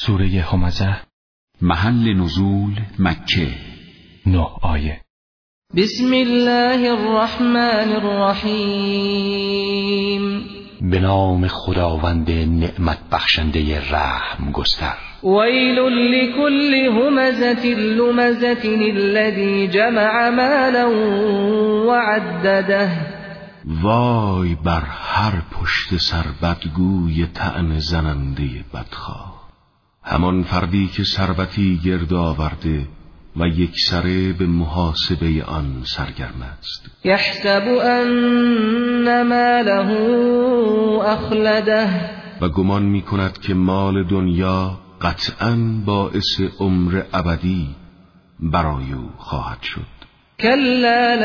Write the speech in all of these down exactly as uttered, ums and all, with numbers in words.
سوره همزه. محل نزول مکه. نه آیه. بسم الله الرحمن الرحیم. به نام خداوند نعمت بخشنده رحم گستر. ویل لکل همزة لمزة الذی جمع مالا وعدده. وای بر هر پشت سر بدگوی طعن زننده بدخواه، همان فردی که ثروتی گرد آورده و یک سره به محاسبه آن سرگرم است. یحسب ان ماله اخلده. و گمان می کند که مال دنیا قطعاً باعث عمر ابدی برای او خواهد شد. کلا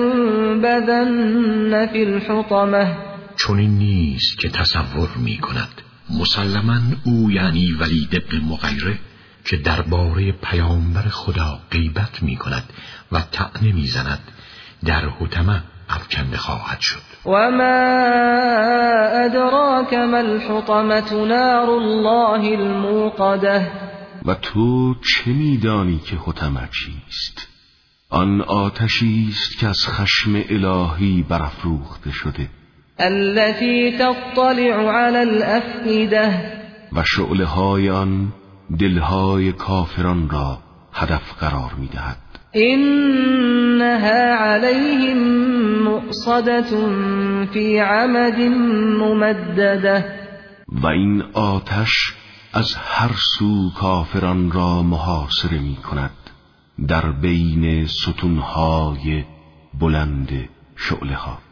لینبذن فی الحطمه. چون این نیست که تصور می کند مسلماً او یعنی ولید بن مغیره که درباره پیامبر خدا غیبت می کند و طعنه می زند در حطمه افکنده خواهد شد. و ما ادراک ما الحطمه نار الله الموقده. و تو چه میدانی که حطمه چیست؟ آن آتشی است که از خشم الهی برافروخته شده. التي تطلع على الافئده. و شعله های آن دلهای کافران را هدف قرار میدهد. انها عليهم مؤصده في عمد ممدده. و این آتش از هر سو کافران را محاصره می کند در بین ستونهای بلند شعله ها.